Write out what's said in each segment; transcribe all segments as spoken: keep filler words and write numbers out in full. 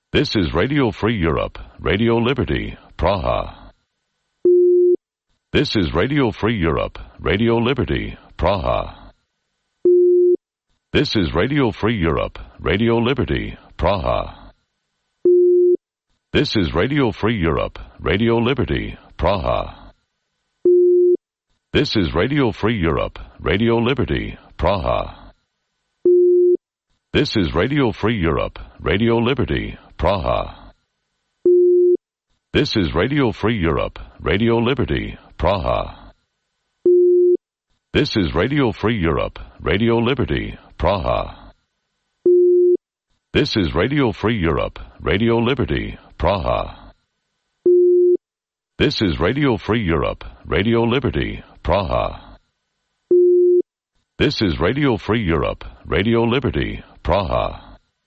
This is Radio Free Europe, Radio Liberty, Praha. This is Radio Free Europe, Radio Liberty, Praha. This is Radio Free Europe, Radio Liberty, Praha. This is Radio Free Europe, Radio Liberty, Praha. This is Radio Free Europe, Radio Liberty, Praha. This is Radio Free Europe, Radio Liberty, Praha. This is Radio Free Europe, Radio Liberty, Praha. This is Radio Free Europe, Radio Liberty, Praha. This is Radio Free Europe, Radio Liberty, Praha. This is Radio Free Europe, Radio Liberty, Praha. This is Radio Free Europe, Radio Liberty, Praha.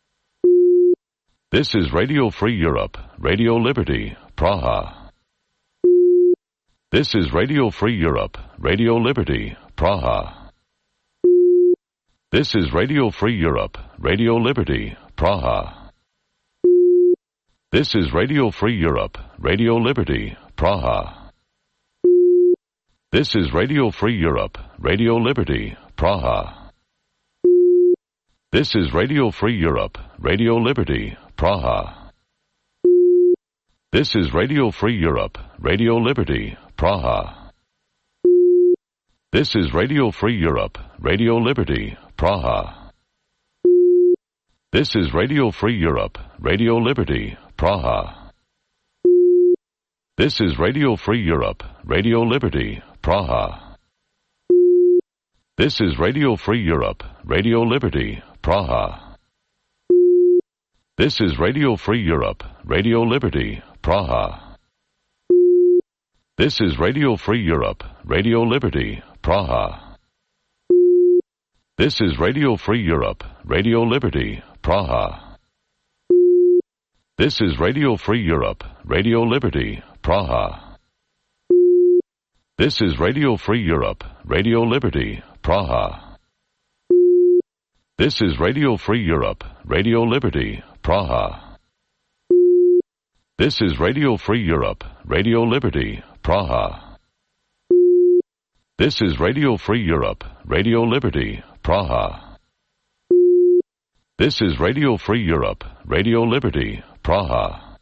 This is Radio Free Europe, Radio Liberty, Praha. This is Radio Free Europe, Radio Liberty, Praha. This is Radio Free Europe, Radio Liberty, Praha. This is Radio Free Europe, Radio Liberty, Praha. This is Radio Free Europe, Radio Liberty, Praha. This is Radio Free Europe, Radio Liberty, Praha. This is Radio Free Europe, Radio Liberty, Praha. This is Radio Free Europe, Radio Liberty, Praha. This is Radio Free Europe, Radio Liberty, Praha. This is Radio Free Europe, Radio Liberty, Praha. This is Radio Free Europe, Radio Liberty, Praha. This is Radio Free Europe, Radio Liberty, Praha. This is Radio Free Europe, Radio Liberty, Praha. This is Radio Free Europe, Radio Liberty, Praha. This is Radio Free Europe, Radio Liberty, Praha. This is Radio Free Europe, Radio Liberty, Praha. This is Radio Free Europe, Radio Liberty, Praha. This is Radio Free Europe, Radio Liberty, Praha. This is Radio Free Europe, Radio Liberty, Praha. This is Radio Free Europe, Radio Liberty, Praha.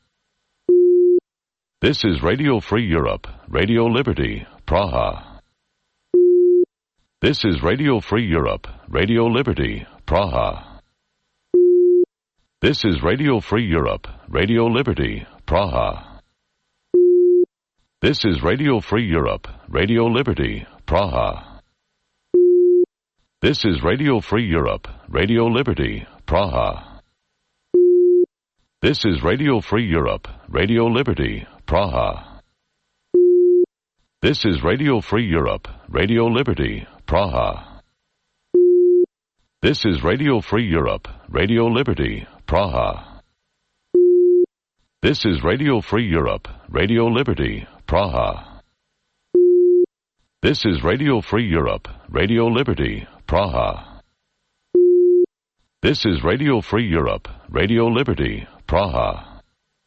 This is Radio Free Europe, Radio Liberty, Praha. This is Radio Free Europe, Radio Liberty, Praha. This is Radio Free Europe, Radio Liberty, Praha. This is Radio Free Europe, Radio Liberty, Praha. This is Radio Free Europe, Radio Liberty, Praha. This is Radio Free Europe, Radio Liberty, Praha. This is Radio Free Europe, Radio Liberty, Praha. This is Radio Free Europe, Radio Liberty, Praha. This is Radio Free Europe, Radio Liberty, Praha. This is Radio Free Europe, Radio Liberty, Praha. This is Radio Free Europe, Radio Liberty, Praha.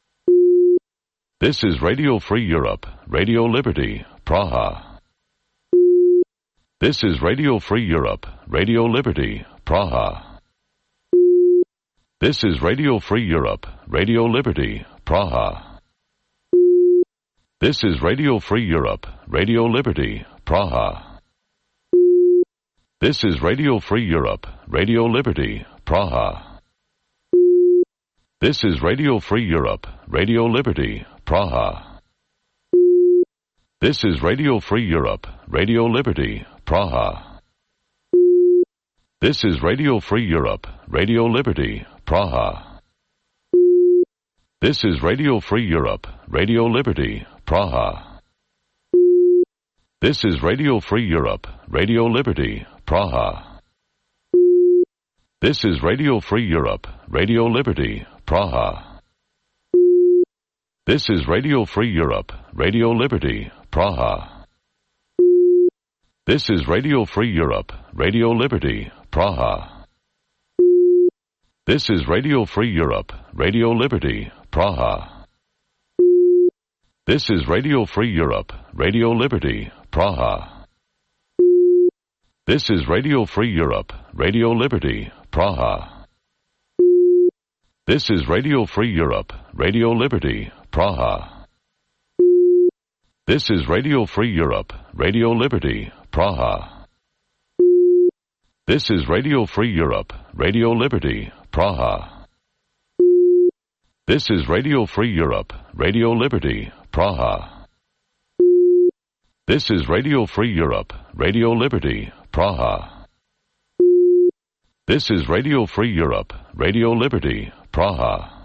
This is Radio Free Europe, Radio Liberty, Praha. This is Radio Free Europe, Radio Liberty, Praha. This is Radio Free Europe, Radio Liberty, Praha. This is Radio Free Europe, Radio Liberty, Praha. This is Radio Free Europe, Radio Liberty, Praha. This is Radio Free Europe, Radio Liberty, Praha. This is Radio Free Europe, Radio Liberty, Praha. This is Radio Free Europe, Radio Liberty, Praha. This is Radio Free Europe, Radio Liberty, Praha. This is Radio Free Europe, Radio Liberty, Praha. This is Radio Free Europe, Radio Liberty, Praha. This is Radio Free Europe, Radio Liberty, Praha. This is Radio Free Europe, Radio Liberty, Praha. This is Radio Free Europe, Radio Liberty, Praha. This is Radio Free Europe, Radio Liberty, Praha. This is Radio Free Europe, Radio Liberty, Praha. This is Radio Free Europe, Radio Liberty, Praha. This is Radio Free Europe, Radio Liberty, Praha. This is Radio Free Europe, Radio Liberty, Praha. This is Radio Free Europe, Radio Liberty, Praha. This is Radio Free Europe, Radio Liberty, Praha. This is Radio Free Europe, Radio Liberty, Praha.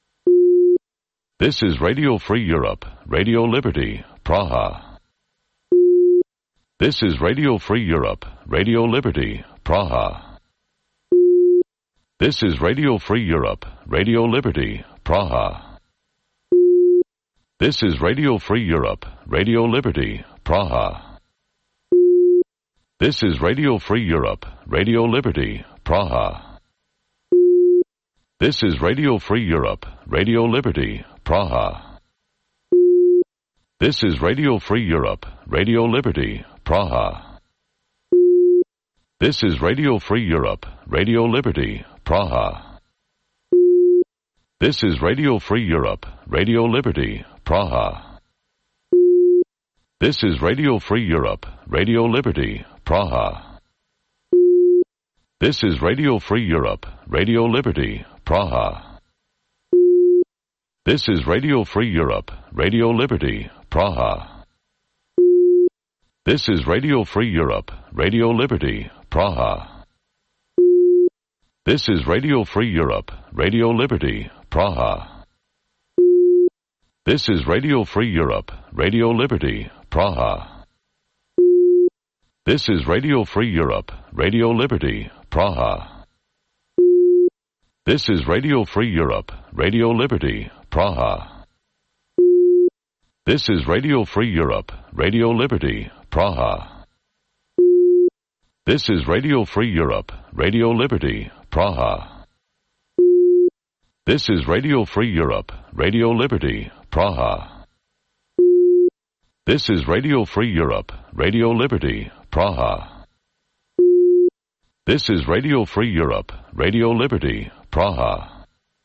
This is Radio Free Europe, Radio Liberty, Praha. This is Radio Free Europe, Radio Liberty, Praha. This is Radio Free Europe, Radio Liberty, Praha. This is Radio Free Europe, Radio Liberty, Praha. This is Radio Free Europe, Radio Liberty, Praha. This is Radio Free Europe, Radio Liberty, Praha. This is Radio Free Europe, Radio Liberty, Praha. This is Radio Free Europe, Radio Liberty, Praha. This is Radio Free Europe, Radio Liberty, Praha. This is Radio Free Europe, Radio Liberty, Praha. This is Radio Free Europe, Radio Liberty, Praha. This is Radio Free Europe, Radio Liberty, Praha. This is Radio Free Europe, Radio Liberty, Praha. This is Radio Free Europe, Radio Liberty, Praha. This is Radio Free Europe, Radio Liberty, Praha. This is Radio Free Europe, Radio Liberty, Praha. This is Radio Free Europe, Radio Liberty, Praha. This is Radio Free Europe, Radio Liberty, Praha. This is Radio Free Europe, Radio Liberty, Praha. This is Radio Free Europe, Radio Liberty, Praha. This is Radio Free Europe, Radio Liberty, Praha. This is Radio Free Europe, Radio Liberty, Praha.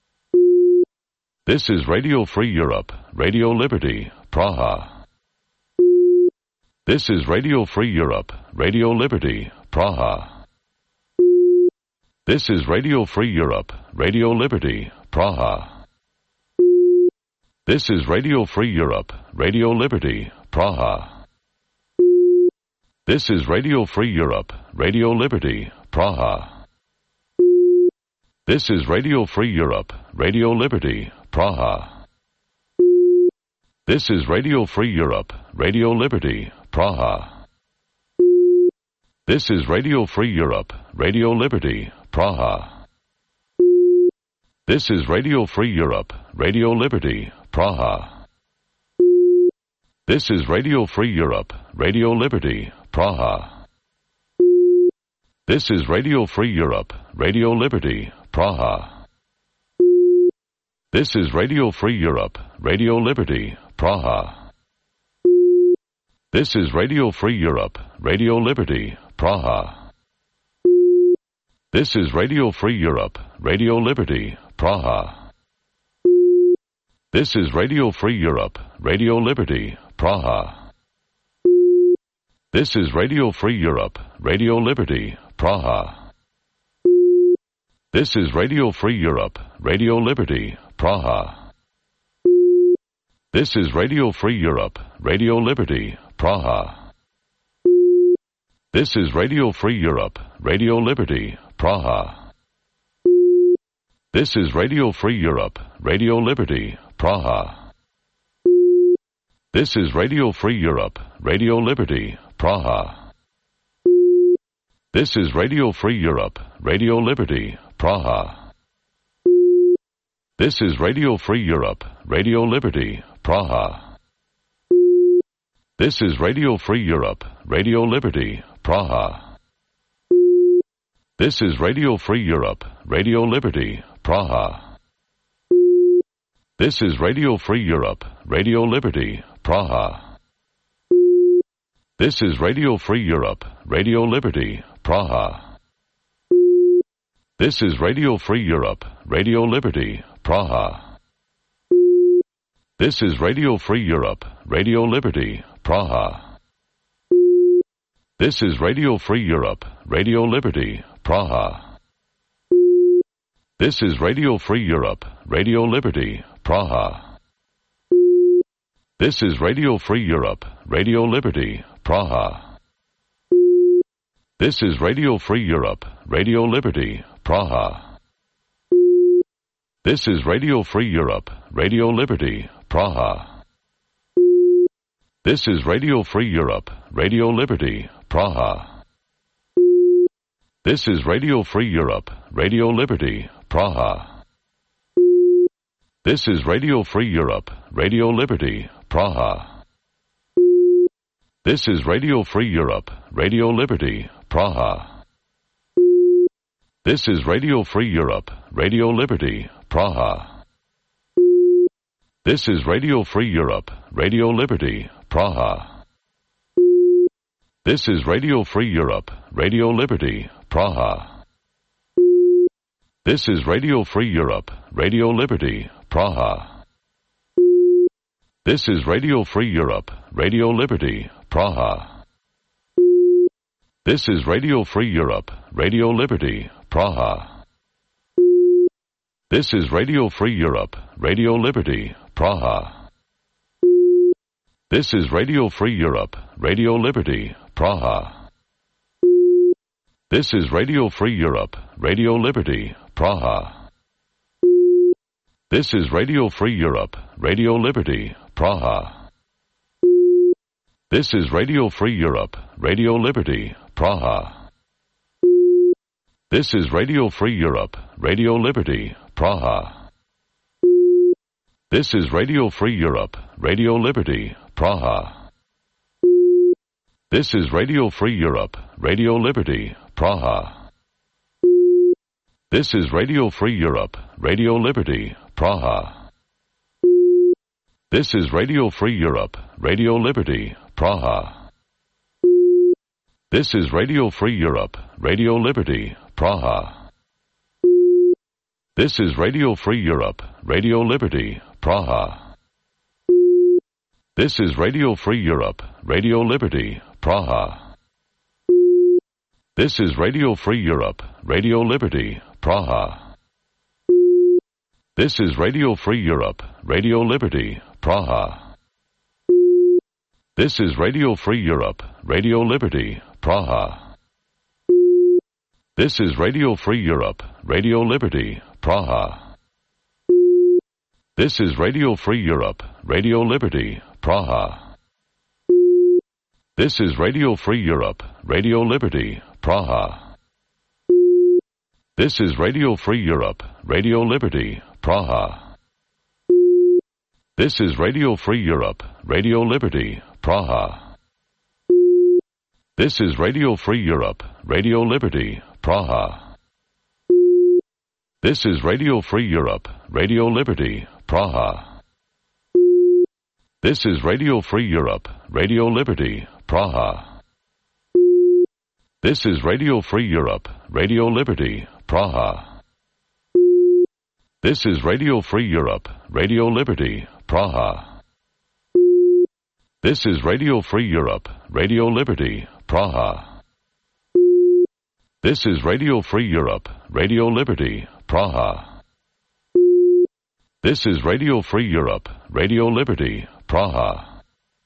This is Radio Free Europe, Radio Liberty, Praha. This is Radio Free Europe, Radio Liberty, Praha. This is Radio Free Europe, Radio Liberty, Praha. This is Radio Free Europe, Radio Liberty, Praha. This is Radio Free Europe, Radio Liberty, Praha. This is Radio Free Europe, Radio Liberty, Praha. This is Radio Free Europe, Radio Liberty, Praha. This is Radio Free Europe, Radio Liberty, Praha. This is Radio Free Europe, Radio Liberty, Praha. This is Radio Free Europe, Radio Liberty, Praha. This is Radio Free Europe, Radio Liberty, Praha. This is Radio Free Europe, Radio Liberty, Praha. This is Radio Free Europe, Radio Liberty, Praha. This is Radio Free Europe, Radio Liberty, Praha. This is Radio Free Europe, Radio Liberty, Praha. This is Radio Free Europe, Radio Liberty, Praha. This is Radio Free Europe, Radio Liberty, Praha. This is Radio Free Europe, Radio Liberty, Praha. This is Radio Free Europe, Radio Liberty, Praha. This is Radio Free Europe, Radio Liberty, Praha. This is Radio Free Europe, Radio Liberty, Praha. This is Radio Free Europe, Radio Liberty, Praha. This is Radio Free Europe, Radio Liberty, Praha. This is Radio Free Europe, Radio Liberty, Praha. This is Radio Free Europe, Radio Liberty, Praha. This is Radio Free Europe, Radio Liberty, Praha. This is Radio Free Europe, Radio Liberty, Praha. This is Radio Free Europe, Radio Liberty, Praha. This is Radio Free Europe, Radio Liberty, Praha. This is Radio Free Europe, Radio Liberty, Praha. This is Radio Free Europe, Radio Liberty, Praha. This is Radio Free Europe, Radio Liberty, Praha. This is Radio Free Europe, Radio Liberty, Praha. This is Radio Free Europe, Radio Liberty, Praha. This is Radio Free Europe, Radio Liberty, Praha. This is Radio Free Europe, Radio Liberty, Praha. This is Radio Free Europe, Radio Liberty, Praha. This is Radio Free Europe, Radio Liberty, Praha. This is Radio Free Europe, Radio Liberty, Praha. This is Radio Free Europe, Radio Liberty, Praha. This is Radio Free Europe, Radio Liberty, Praha. This is Radio Free Europe, Radio Liberty, Praha. This is Radio Free Europe, Radio Liberty, Praha. This is Radio Free Europe, Radio Liberty, Praha. This is Radio Free Europe, Radio Liberty, Praha. This is Radio Free Europe, Radio Liberty, Praha. This is Radio Free Europe, Radio Liberty, Praha. This is Radio Free Europe, Radio Liberty, Praha. This is Radio Free Europe, Radio Liberty, Praha. This is Radio Free Europe, Radio Liberty, Praha. This is Radio Free Europe, Radio Liberty, Praha. This is Radio Free Europe, Radio Liberty, Praha. This is Radio Free Europe, Radio Liberty, Praha. This is Radio Free Europe, Radio Liberty, Praha. This is Radio Free Europe, Radio Liberty, Praha. This is Radio Free Europe, Radio Liberty, Praha. This is Radio Free Europe, Radio Liberty, Praha. This is Radio Free Europe, Radio Liberty, Praha. This is Radio Free Europe, Radio Liberty, Praha. This is Radio Free Europe, Radio Liberty, Praha. This is Radio Free Europe, Radio Liberty, Praha. This is Radio Free Europe, Radio Liberty, Praha. This is Radio Free Europe, Radio Liberty, Praha. This is Radio Free Europe, Radio Liberty, Praha. This is Radio Free Europe, Radio Liberty, Praha. This is Radio Free Europe, Radio Liberty, Praha. This is Radio Free Europe, Radio Liberty, Praha. This is Radio Free Europe, Radio Liberty, Praha. This is Radio Free Europe, Radio Liberty, Praha. This is Radio Free Europe, Radio Liberty, Praha. This is Radio Free Europe, Radio Liberty, Praha. This is Radio Free Europe, Radio Liberty, Praha. This is Radio Free Europe, Radio Liberty, Praha.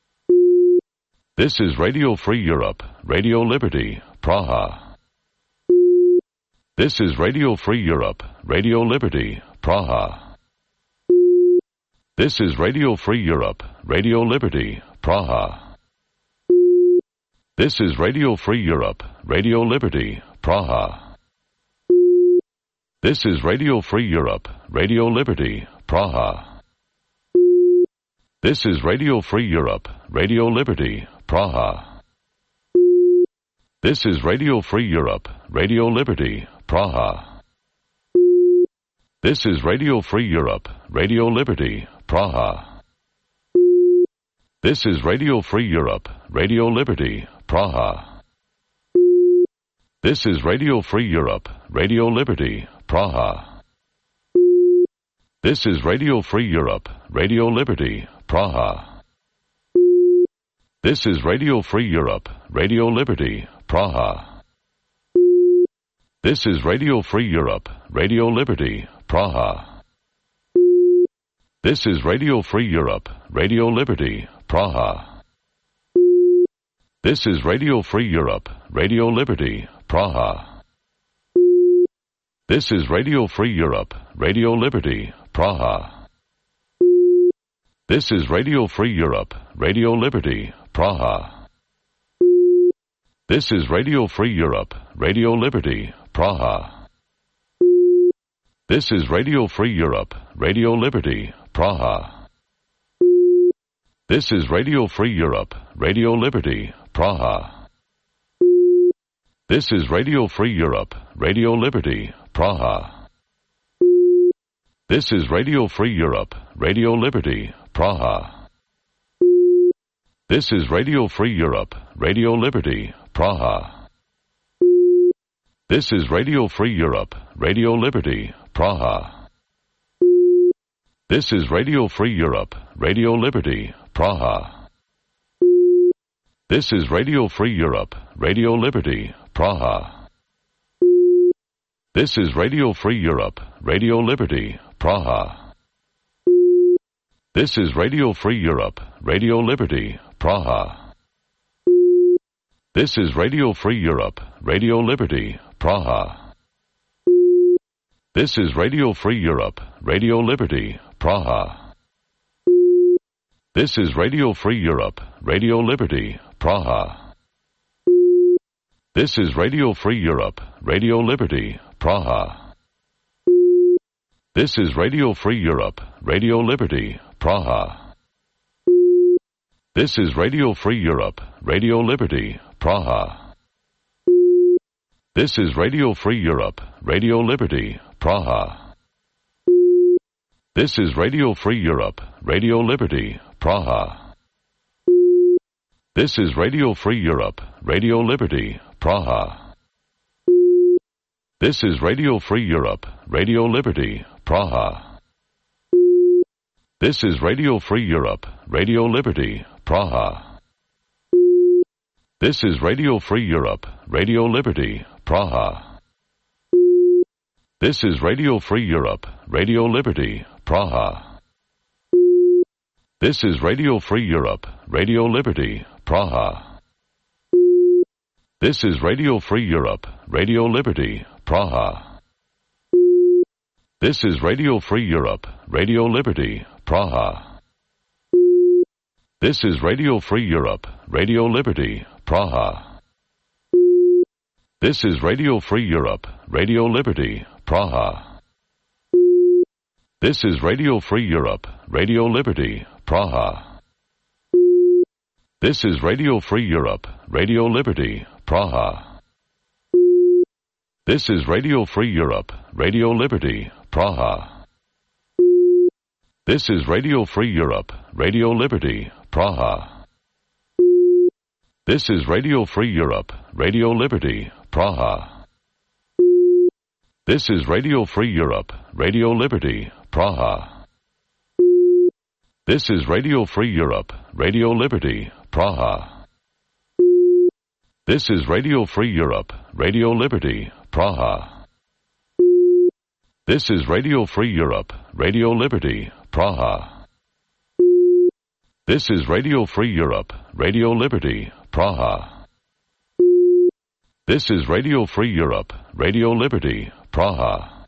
This is Radio Free Europe, Radio Liberty, Praha. This is Radio Free Europe, Radio Liberty, Praha. This is Radio Free Europe, Radio Liberty, Praha. This is Radio Free Europe, Radio Liberty, Praha. This is Radio Free Europe, Radio Liberty, Praha. This is Radio Free Europe, Radio Liberty, Praha. This is Radio Free Europe, Radio Liberty, Praha. This is Radio Free Europe, Radio Liberty, Praha. This is Radio Free Europe, Radio Liberty, Praha. This is Radio Free Europe, Radio Liberty, Praha. This is Radio Free Europe, Radio Liberty, Praha. This is Radio Free Europe, Radio Liberty, Praha. This is Radio Free Europe, Radio Liberty, Praha. This is Radio Free Europe, Radio Liberty, Praha. This is Radio Free Europe, Radio Liberty, Praha. This is Radio Free Europe, Radio Liberty, Praha. This is Radio Free Europe, Radio Liberty, Praha. This is Radio Free Europe, Radio Liberty, Praha. This is Radio Free Europe, Radio Liberty, Praha. This is Radio Free Europe, Radio Liberty, Praha. This is Radio Free Europe, Radio Liberty, Praha. This is Radio Free Europe, Radio Liberty, Praha. This is Radio Free Europe, Radio Liberty, Praha. This is Radio Free Europe, Radio Liberty, Praha. This is Radio Free Europe, Radio Liberty, Praha. This is Radio Free Europe, Radio Liberty, Praha. This is Radio Free Europe, Radio Liberty, Praha. This is Radio Free Europe, Radio Liberty, Praha. This is Radio Free Europe, Radio Liberty, Praha. This is Radio Free Europe, Radio Liberty, Praha. This is Radio Free Europe, Radio Liberty, Praha. This is Radio Free Europe, Radio Liberty, Praha. This is Radio Free Europe, Radio Liberty, Praha. This is Radio Free Europe, Radio Liberty, Praha. This is Radio Free Europe, Radio Liberty, Praha. This is Radio Free Europe, Radio Liberty, Praha. This is Radio Free Europe, Radio Liberty, Praha. This is Radio Free Europe, Radio Liberty, Praha. This is Radio Free Europe, Radio Liberty, Praha. This is Radio Free Europe, Radio Liberty, Praha. This is Radio Free Europe, Radio Liberty, Praha. This is Radio Free Europe, Radio Liberty, Praha. This is Radio Free Europe, Radio Liberty, Praha. This is Radio Free Europe, Radio Liberty, Praha. This is Radio Free Europe, Radio Liberty, Praha. This is Radio Free Europe, Radio Liberty, Praha. This is Radio Free Europe, Radio Liberty, Praha. This is Radio Free Europe, Radio Liberty, Praha. This is Radio Free Europe, Radio Liberty, Praha. This is Radio Free Europe, Radio Liberty, Praha. This is Radio Free Europe, Radio Liberty, Praha. This is Radio Free Europe, Radio Liberty, Praha. This is Radio Free Europe, Radio Liberty, Praha. This is Radio Free Europe, Radio Liberty, Praha. This is Radio Free Europe, Radio Liberty, Praha. This is Radio Free Europe, Radio Liberty, Praha. This is Radio Free Europe, Radio Liberty, Praha.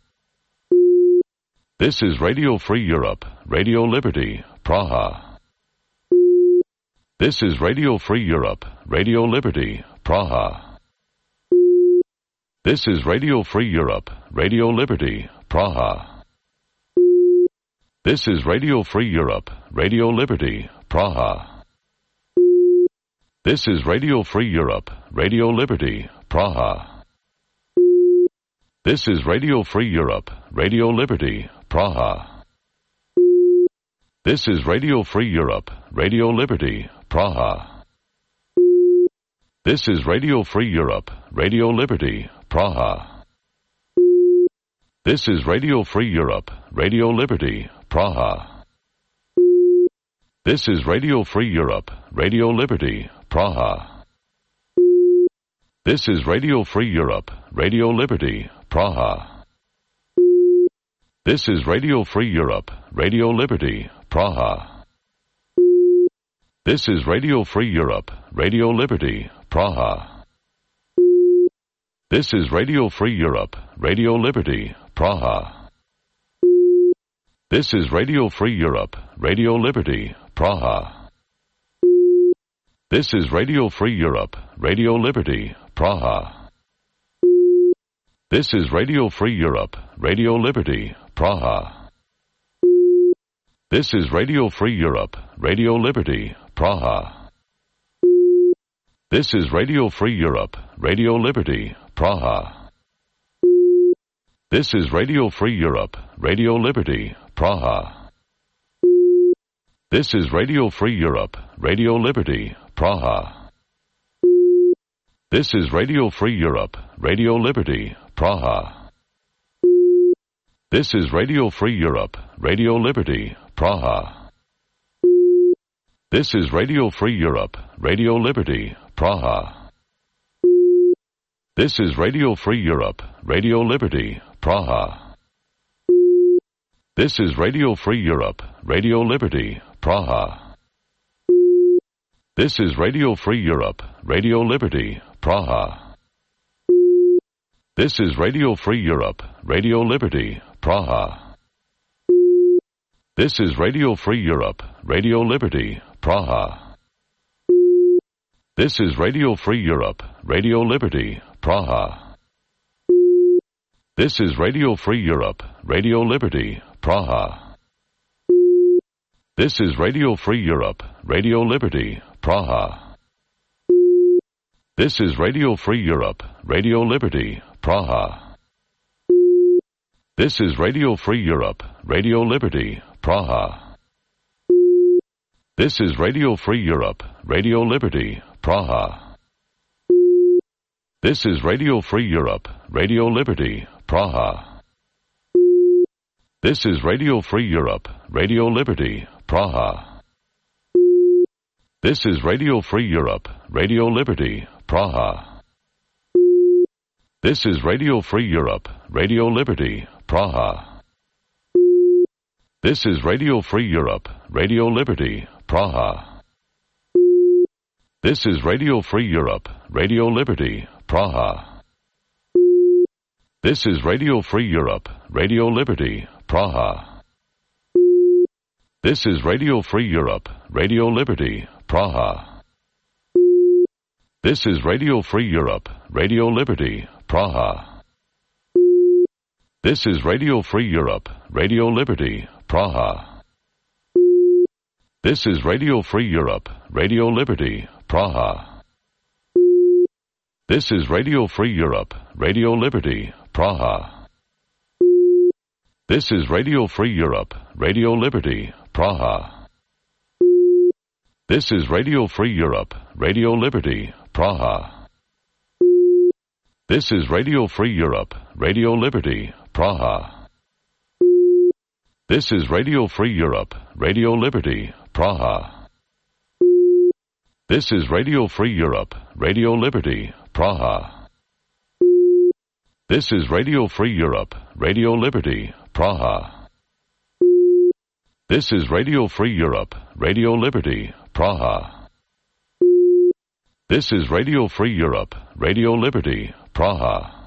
This is Radio Free Europe, Radio Liberty, Praha. This is Radio Free Europe, Radio Liberty, Praha. This is Radio Free Europe, Radio Liberty, Praha. This is Radio Free Europe, Radio Liberty, Praha. This is Radio Free Europe, Radio Liberty, Praha. This is Radio Free Europe, Radio Liberty, Praha. This is Radio Free Europe, Radio Liberty, Praha. This is Radio Free Europe, Radio Liberty, Praha. This is Radio Free Europe, Radio Liberty, Praha. This is Radio Free Europe, Radio Liberty, Praha. This is Radio Free Europe, Radio Liberty, Praha. This is Radio Free Europe, Radio Liberty, Praha. This is Radio Free Europe, Radio Liberty, Praha. This is Radio Free Europe, Radio Liberty, Praha. This is Radio Free Europe, Radio Liberty, Praha. This is Radio Free Europe, Radio Liberty, Praha. This is Radio Free Europe, Radio Liberty, Praha. This is Radio Free Europe, Radio Liberty, Praha. This is Radio Free Europe, Radio Liberty, Praha. This is Radio Free Europe, Radio Liberty, Praha. This is Radio Free Europe, Radio Liberty, Praha. This is Radio Free Europe, Radio Liberty, Praha. This is Radio Free Europe, Radio Liberty, Praha. This is Radio Free Europe, Radio Liberty, Praha. This is Radio Free Europe, Radio Liberty, Praha. This is Radio Free Europe, Radio Liberty, Praha. This is Radio Free Europe, Radio Liberty, Praha. This is Radio Free Europe, Radio Liberty, Praha. This is Radio Free Europe, Radio Liberty, Praha. This is Radio Free Europe, Radio Liberty, Praha. This is Radio Free Europe, Radio Liberty, Praha. This is Radio Free Europe, Radio Liberty, Praha. This is Radio Free Europe, Radio Liberty, Praha. This is Radio Free Europe, Radio Liberty, Praha. This is Radio Free Europe, Radio Liberty, Praha. This is Radio Free Europe, Radio Liberty, Praha. This is Radio Free Europe, Radio Liberty, Praha. This is Radio Free Europe, Radio Liberty, Praha. This is Radio Free Europe, Radio Liberty, Praha. This is Radio Free Europe, Radio Liberty, Praha. This is Radio Free Europe, Radio Liberty, Praha. This is Radio Free Europe, Radio Liberty, Praha. This is Radio Free Europe, Radio Liberty, Praha. This is Radio Free Europe, Radio Liberty, Praha. This is Radio Free Europe, Radio Liberty, Praha. This is Radio Free Europe, Radio Liberty, Praha. This is Radio Free Europe, Radio Liberty, Praha. This is Radio Free Europe, Radio Liberty, Praha. This is Radio Free Europe, Radio Liberty, Praha. This is Radio Free Europe, Radio Liberty, Praha. This is Radio Free Europe, Radio Liberty, Praha. This is Radio Free Europe, Radio Liberty, Praha. This is Radio Free Europe, Radio Liberty, Praha. This is Radio Free Europe, Radio Liberty, Praha. This is Radio Free Europe, Radio Liberty, Praha.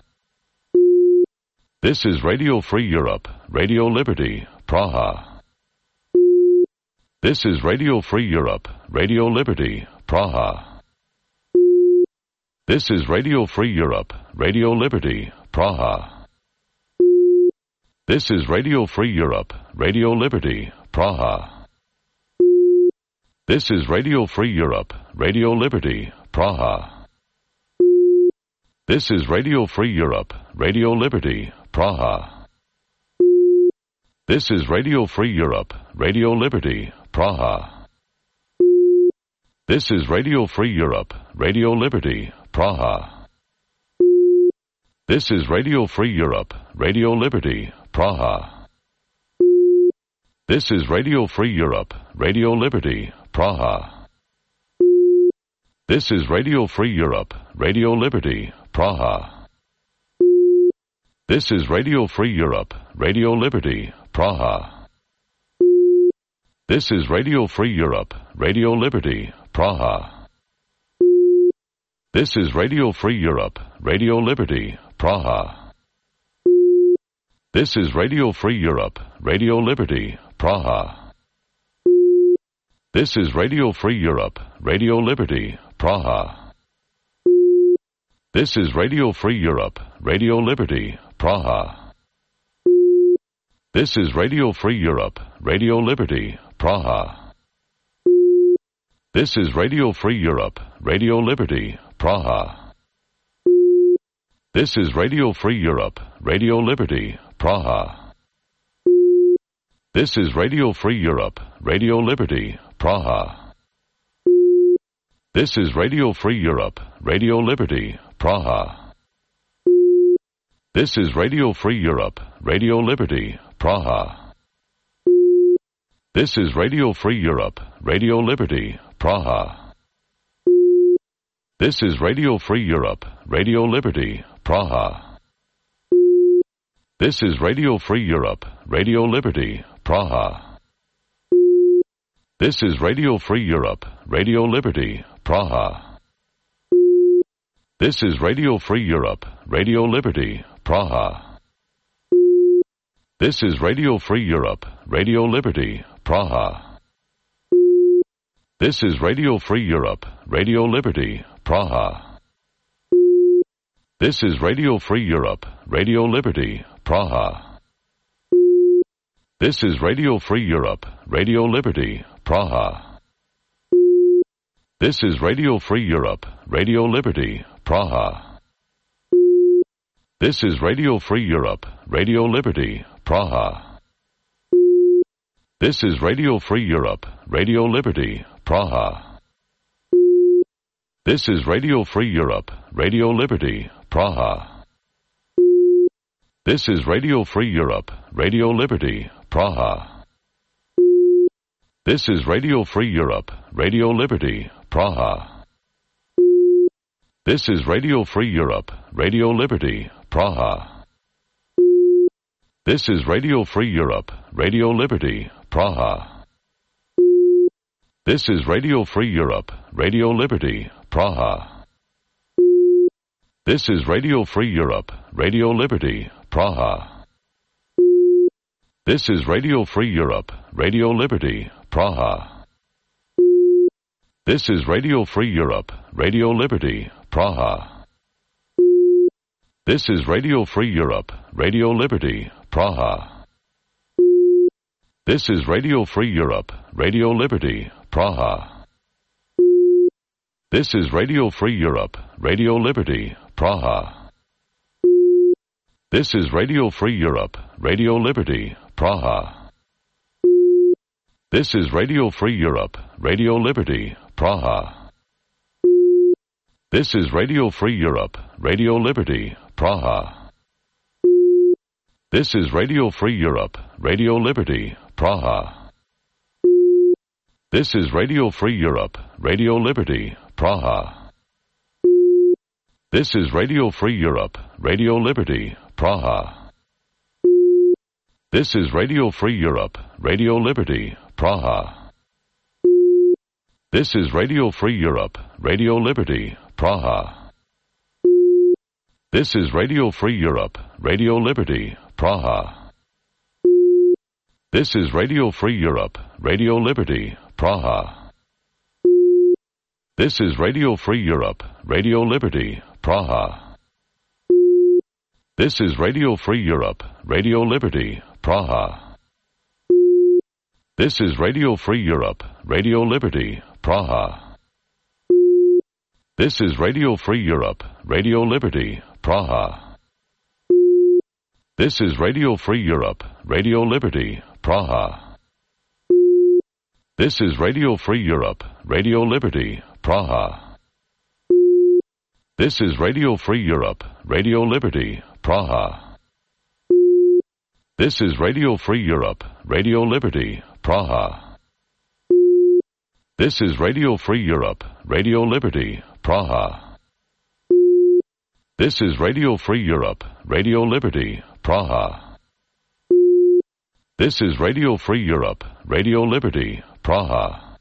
This is Radio Free Europe, Radio Liberty, Praha. This is Radio Free Europe, Radio Liberty, Praha. This is Radio Free Europe, Radio Liberty, Praha. This is Radio Free Europe, Radio Liberty, Praha. This is Radio Free Europe, Radio Liberty, Praha. This is Radio Free Europe, Radio Liberty, Praha. This is Radio Free Europe, Radio Liberty, Praha. This is Radio Free Europe, Radio Liberty, Praha. This is Radio Free Europe, Radio Liberty, Praha. This is Radio Free Europe, Radio Liberty, Praha. This is Radio Free Europe, Radio Liberty, Praha. This is Radio Free Europe, Radio Liberty, Praha. This is Radio Free Europe, Radio Liberty, Praha. This is Radio Free Europe, Radio Liberty, Praha. This is Radio Free Europe, Radio Liberty, Praha. This is Radio Free Europe, Radio Liberty, Praha. This is Radio Free Europe, Radio Liberty, Praha. This is Radio Free Europe, Radio Liberty, Praha. This is Radio Free Europe, Radio Liberty, Praha. This is Radio Free Europe, Radio Liberty, Praha. This is Radio Free Europe, Radio Liberty, Praha. This is Radio Free Europe, Radio Liberty, Praha. This is Radio Free Europe, Radio Liberty, Praha. This is Radio Free Europe, Radio Liberty, Praha. This is Radio Free Europe, Radio Liberty, Praha. This is Radio Free Europe, Radio Liberty, Praha. This is Radio Free Europe, Radio Liberty, Praha. This is Radio Free Europe, Radio Liberty, Praha. This is Radio Free Europe, Radio Liberty, Praha. This is Radio Free Europe, Radio Liberty, Praha. This is Radio Free Europe, Radio Liberty, Praha. This is Radio Free Europe, Radio Liberty, Praha. This is Radio Free Europe, Radio Liberty, Praha. This is Radio Free Europe, Radio Liberty, Praha. This is Radio Free Europe, Radio Liberty, Praha. This is Radio Free Europe, Radio Liberty, Praha. This is Radio Free Europe, Radio Liberty, Praha. This is Radio Free Europe, Radio Liberty, Praha. This is Radio Free Europe, Radio Liberty, Praha. This is Radio Free Europe, Radio Liberty, Praha. This is Radio Free Europe, Radio Liberty, Praha. This is Radio Free Europe, Radio Liberty, Praha. This is Radio Free Europe, Radio Liberty, Praha. This is Radio Free Europe, Radio Liberty, Praha. This is Radio Free Europe, Radio Liberty, Praha. This is Radio Free Europe, Radio Liberty, Praha. This is Radio Free Europe, Radio Liberty, Praha. This is Radio Free Europe, Radio Liberty, Praha. This is Radio Free Europe, Radio Liberty, Praha. This is Radio Free Europe, Radio Liberty, Praha. This is Radio Free Europe, Radio Liberty, Praha. This is Radio Free Europe, Radio Liberty, Praha. This is Radio Free Europe, Radio Liberty, Praha. This is Radio Free Europe, Radio Liberty, Praha. This is Radio Free Europe, Radio Liberty, Praha. This is Radio Free Europe, Radio Liberty, Praha. This is Radio Free Europe, Radio Liberty, Praha. This is Radio Free Europe, Radio Liberty, Praha. This is Radio Free Europe, Radio Liberty, Praha. This is Radio Free Europe, Radio Liberty, Praha. This is Radio Free Europe, Radio Liberty, Praha. This is Radio Free Europe, Radio Liberty, Praha. This is Radio Free Europe, Radio Liberty, Praha. This is Radio Free Europe, Radio Liberty, Praha. This is Radio Free Europe, Radio Liberty, Praha. This is Radio Free Europe, Radio Liberty, Praha. This is Radio Free Europe, Radio Liberty, Praha. This is Radio Free Europe, Radio Liberty, Praha.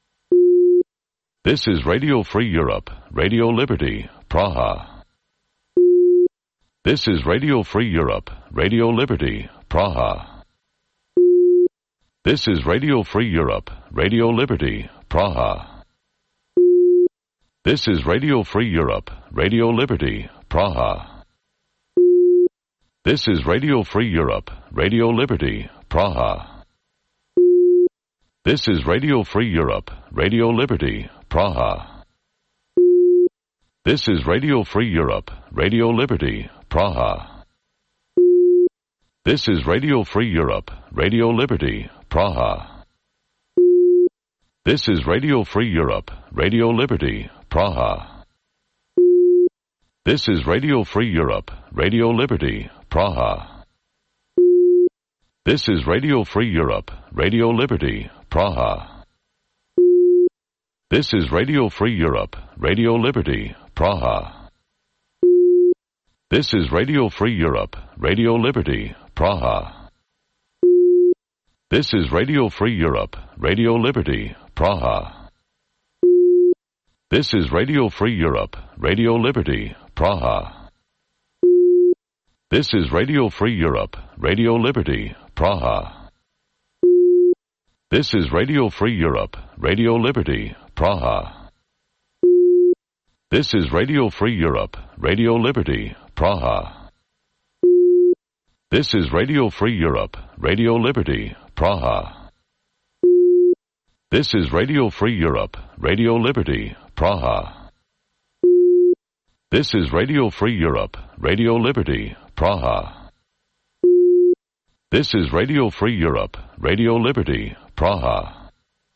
This is Radio Free Europe, Radio Liberty, Praha. This is Radio Free Europe, Radio Liberty, Praha. This is Radio Free Europe, Radio Liberty, Praha. This is Radio Free Europe, Radio Liberty, Praha. This is Radio Free Europe, Radio Liberty, Praha. This is Radio Free Europe, Radio Liberty, Praha. This is Radio Free Europe, Radio Liberty, Praha. This is Radio Free Europe, Radio Liberty, Praha. This is Radio Free Europe, Radio Liberty, Praha. This is Radio Free Europe, Radio Liberty, Praha. This is Radio Free Europe, Radio Liberty, Praha. This is Radio Free Europe, Radio Liberty, Praha. This is Radio Free Europe, Radio Liberty, Praha. This is Radio Free Europe, Radio Liberty, Praha. This is Radio Free Europe, Radio Liberty, Praha. This is Radio Free Europe, Radio Liberty, Praha. This is Radio Free Europe, Radio Liberty, Praha. This is Radio Free Europe, Radio Liberty, Praha. This is Radio Free Europe, Radio Liberty, Praha. This is Radio Free Europe, Radio Liberty, Praha. This is Radio Free Europe, Radio Liberty, Praha. This is Radio Free Europe, Radio Liberty, Praha.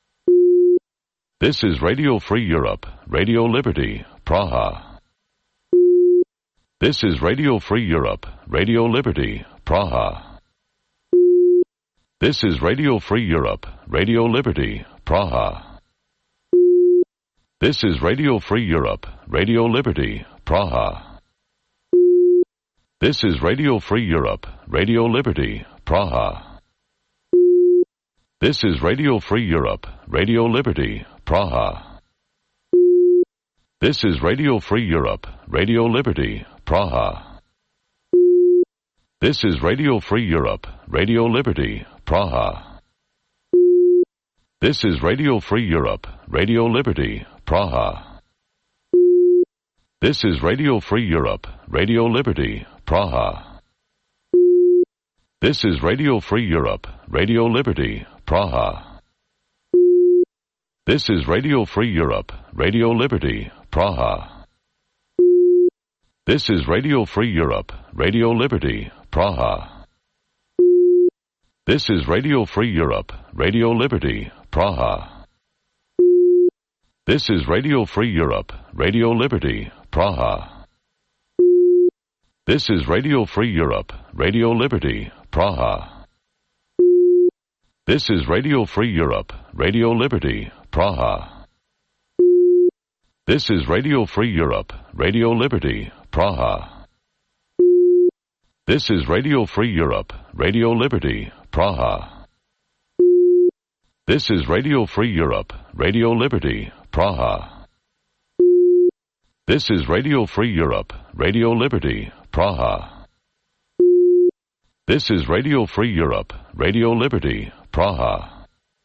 This is Radio Free Europe, Radio Liberty, Praha. This is Radio Free Europe, Radio Liberty, Praha. This is Radio Free Europe, Radio Liberty, Praha. This is Radio Free Europe, Radio Liberty, Praha. This is Radio Free Europe, Radio Liberty, Praha. This is Radio Free Europe, Radio Liberty, Praha. This is Radio Free Europe, Radio Liberty, Praha. This is Radio Free Europe, Radio Liberty, Praha. This is Radio Free Europe, Radio Liberty, Praha. This is Radio Free Europe, Radio Liberty, Praha. This is Radio Free Europe, Radio Liberty, Praha. This is Radio Free Europe, Radio Liberty, Praha. This is Radio Free Europe, Radio Liberty, Praha. This is Radio Free Europe, Radio Liberty, Praha. This is Radio Free Europe, Radio Liberty, Praha. This is Radio Free Europe, Radio Liberty, Praha. This is Radio Free Europe, Radio Liberty, Praha. This is Radio Free Europe, Radio Liberty, Praha. This is Radio Free Europe, Radio Liberty, Praha. This is Radio Free Europe, Radio Liberty, Praha. This is Radio Free Europe, Radio Liberty, Praha. This is Radio Free Europe, Radio Liberty, Praha.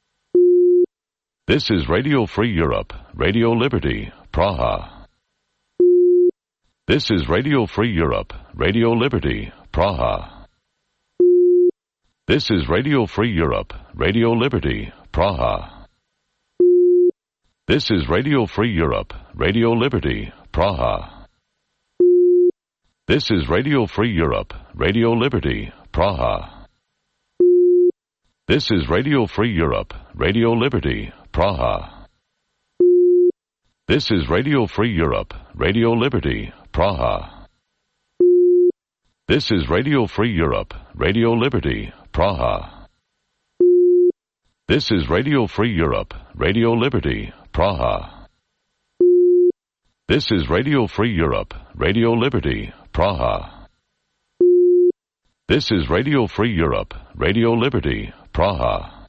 This is Radio Free Europe, Radio Liberty, Praha. This is Radio Free Europe, Radio Liberty, Praha. This is Radio Free Europe, Radio Liberty, Praha. This is Radio Free Europe, Radio Liberty, Praha. This is Radio Free Europe, Radio Liberty, Praha. This is Radio Free Europe, Radio Liberty, Praha. This is Radio Free Europe, Radio Liberty, Praha. This is Radio Free Europe, Radio Liberty, Praha. This is Radio Free Europe, Radio Liberty, Praha. This is Radio Free Europe, Radio Liberty, Praha. This is Radio Free Europe, Radio Liberty, Praha.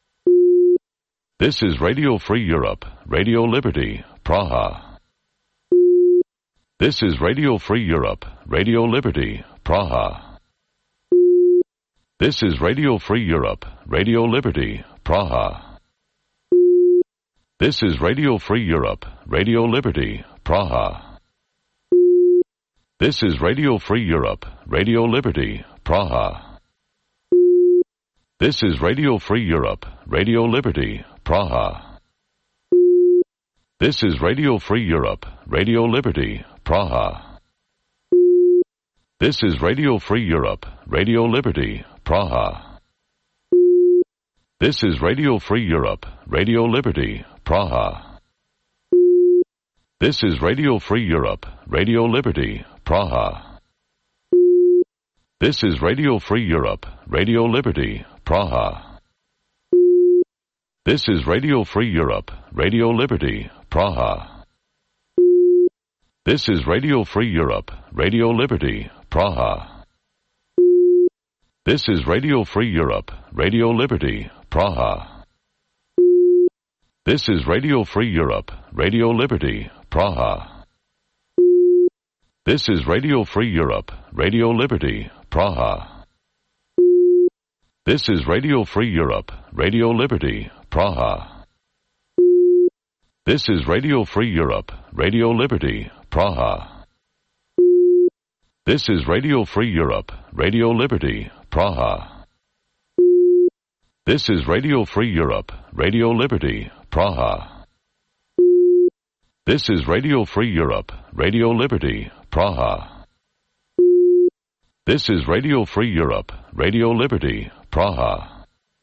This is Radio Free Europe, Radio Liberty, Praha. This is Radio Free Europe, Radio Liberty, Praha. This is Radio Free Europe, Radio Liberty, Praha. This is Radio Free Europe, Radio Liberty, Praha. This is Radio Free Europe, Radio Liberty, Praha. This is Radio Free Europe, Radio Liberty, Praha. This is Radio Free Europe, Radio Liberty, Praha. This is Radio Free Europe, Radio Liberty, Praha. This is Radio Free Europe, Radio Liberty, Praha. This is Radio Free Europe, Radio Liberty, Praha. This is Radio Free Europe, Radio Liberty, Praha. This is Radio Free Europe, Radio Liberty, Praha. This is Radio Free Europe, Radio Liberty, Praha. This is Radio Free Europe, Radio Liberty, Praha. This is Radio Free Europe, Radio Liberty, Praha. This is Radio Free Europe, Radio Liberty, Praha. This is Radio Free Europe, Radio Liberty, Praha. This is Radio Free Europe, Radio Liberty, Praha. This is Radio Free Europe, Radio Liberty, Praha. This is Radio Free Europe, Radio Liberty, Praha. This is Radio Free Europe, Radio Liberty, Praha. This is Radio Free Europe, Radio Liberty, Praha.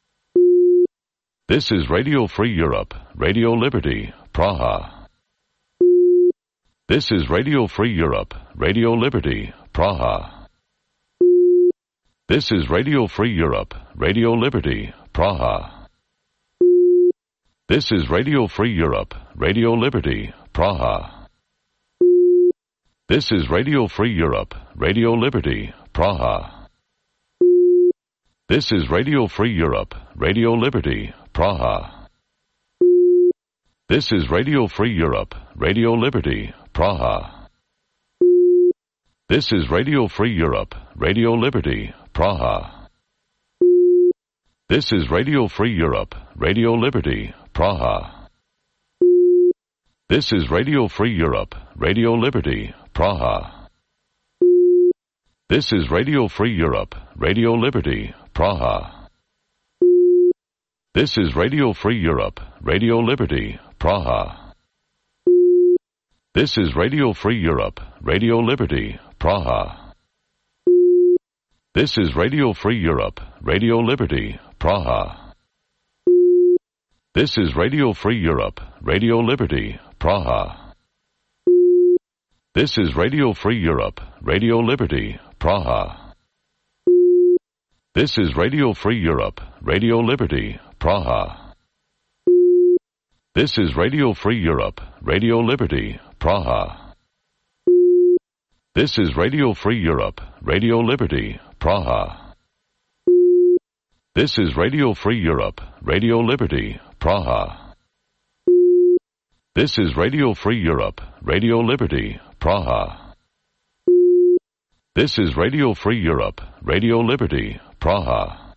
This is Radio Free Europe, Radio Liberty, Praha. This is Radio Free Europe, Radio Liberty, Praha. This is Radio Free Europe, Radio Liberty, Praha. This is Radio Free Europe, Radio Liberty, Praha. This is Radio Free Europe, Radio Liberty, Praha. This is Radio Free Europe, Radio Liberty, Praha. This is Radio Free Europe, Radio Liberty, Praha. This is Radio Free Europe, Radio Liberty, Praha. This is Radio Free Europe, Radio Liberty, Praha. This is Radio Free Europe, Radio Liberty, Praha. This is Radio Free Europe, Radio Liberty, Praha. This is Radio Free Europe, Radio Liberty, Praha. This is Radio Free Europe, Radio Liberty, Praha. This is Radio Free Europe, Radio Liberty, Praha. This is Radio Free Europe, Radio Liberty, Praha. This is Radio Free Europe, Radio Liberty, Praha. This is Radio Free Europe, Radio Liberty, Praha. This is Radio Free Europe, Radio Liberty, Praha. This is Radio Free Europe, Radio Liberty, Praha. This is Radio Free Europe, Radio Liberty, Praha. This is Radio Free Europe, Radio Liberty, Praha. This is Radio Free Europe, Radio Liberty, Praha.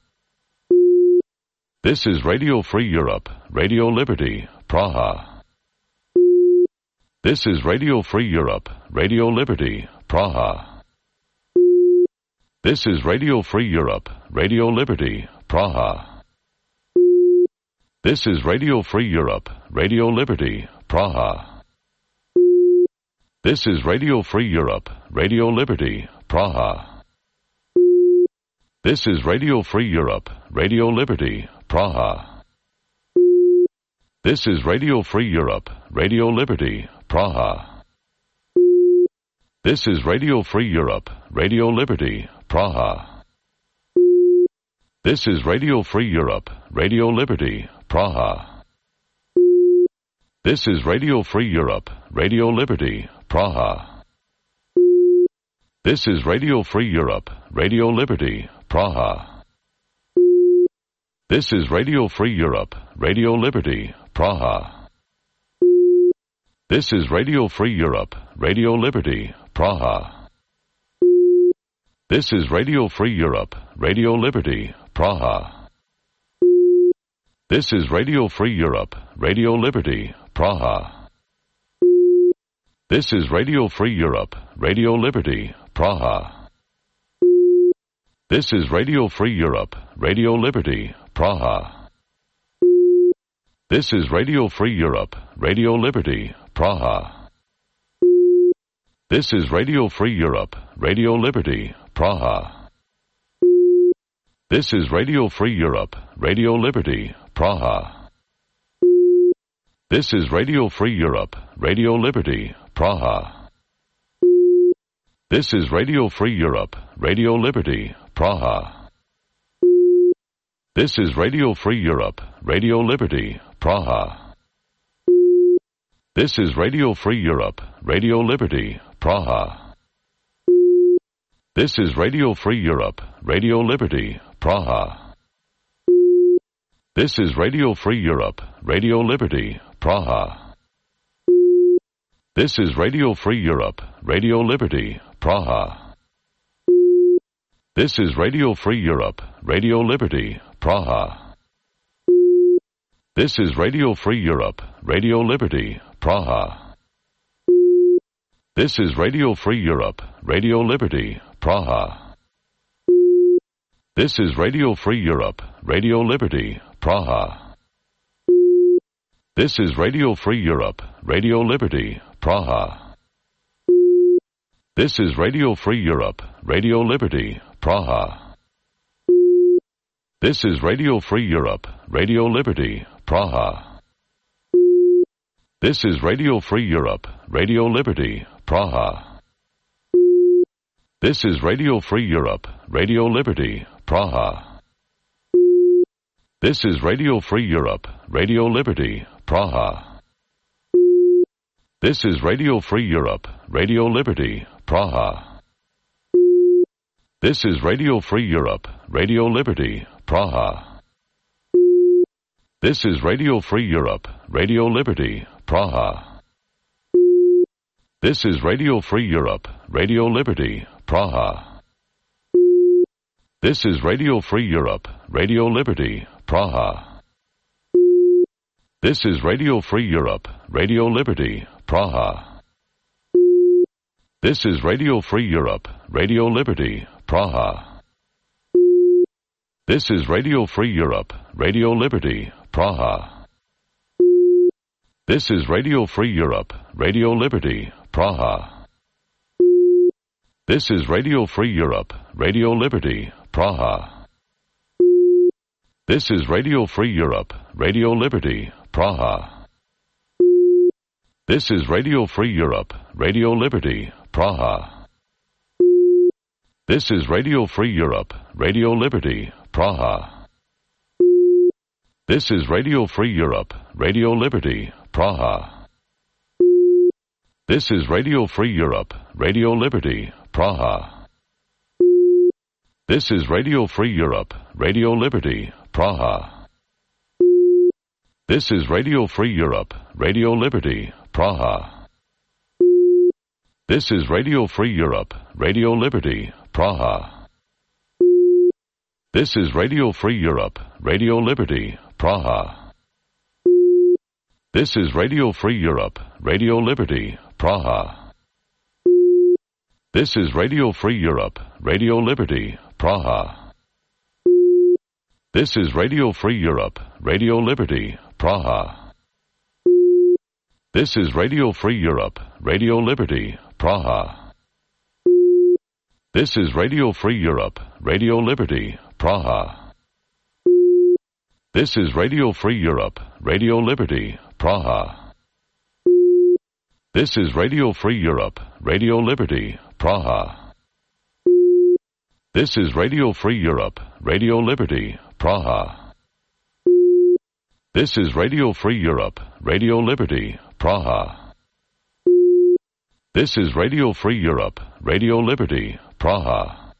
This is Radio Free Europe, Radio Liberty, Praha. This is Radio Free Europe, Radio Liberty, Praha. This is Radio Free Europe, Radio Liberty, Praha. This is Radio Free Europe, Radio Liberty, Praha. This is Radio Free Europe, Radio Liberty, Praha. This is Radio Free Europe, Radio Liberty, Praha. This is Radio Free Europe, Radio Liberty, Praha. This is Radio Free Europe, Radio Liberty, Praha. This is Radio Free Europe, Radio Liberty, Praha. This is Radio Free Europe, Radio Liberty, Praha. This is Radio Free Europe, Radio Liberty, Praha. This is Radio Free Europe, Radio Liberty, Praha. This is Radio Free Europe, Radio Liberty, Praha. This is Radio Free Europe, Radio Liberty, Praha. This is Radio Free Europe, Radio Liberty, Praha. This is Radio Free Europe, Radio Liberty, Praha. This is Radio Free Europe, Radio Liberty, Praha. This is Radio Free Europe, Radio Liberty, Praha. This is Radio Free Europe, Radio Liberty, Praha. This is Radio Free Europe, Radio Liberty, Praha. This is Radio Free Europe, Radio Liberty, Praha. This is Radio Free Europe, Radio Liberty, Praha. This is Radio Free Europe, Radio Liberty, Praha. This is Radio Free Europe, Radio Liberty, Praha. This is Radio Free Europe, Radio Liberty, Praha. This is Radio Free Europe, Radio Liberty, Praha. This is Radio Free Europe, Radio Liberty, Praha. This is Radio Free Europe, Radio Liberty, Praha. This is Radio Free Europe, Radio Liberty, Praha. This is Radio Free Europe, Radio Liberty, Praha. This is Radio Free Europe, Radio Liberty, Praha. This is Radio Free Europe, Radio Liberty, Praha. This is Radio Free Europe, Radio Liberty, Praha. This is Radio Free Europe, Radio Liberty, Praha. This is Radio Free Europe, Radio Liberty, Praha. This is Radio Free Europe, Radio Liberty, Praha. This is Radio Free Europe, Radio Liberty, Praha. This is Radio Free Europe, Radio Liberty, Praha. This is Radio Free Europe, Radio Liberty, Praha. This is Radio Free Europe, Radio Liberty, Praha. This is Radio Free Europe, Radio Liberty, Praha. This is Radio Free Europe, Radio Liberty, Praha. This is Radio Free Europe, Radio Liberty, Praha. This is Radio Free Europe, Radio Liberty, Praha. This is Radio Free Europe, Radio Liberty, Praha. This is Radio Free Europe, Radio Liberty, Praha. This is Radio Free Europe, Radio Liberty, Praha. This is Radio Free Europe, Radio Liberty, Praha. This is Radio Free Europe, Radio Liberty, Praha. This is Radio Free Europe, Radio Liberty, Praha. This is Radio Free Europe, Radio Liberty, Praha. This is Radio Free Europe, Radio Liberty, Praha. This is Radio Free Europe, Radio Liberty, Praha. This is Radio Free Europe, Radio Liberty, Praha. This is Radio Free Europe, Radio Liberty, Praha. This is Radio Free Europe, Radio Liberty, Praha. This is Radio Free Europe, Radio Liberty, Praha. This is Radio Free Europe, Radio Liberty, Praha. This is Radio Free Europe, Radio Liberty, Praha. This is Radio Free Europe, Radio Liberty, Praha. This is Radio Free Europe, Radio Liberty, Praha. This is Radio Free Europe, Radio Liberty, Praha. This is Radio Free Europe, Radio Liberty, Praha. This is Radio Free Europe, Radio Liberty, Praha. This is Radio Free Europe, Radio Liberty, Praha. This is Radio Free Europe, Radio Liberty, Praha.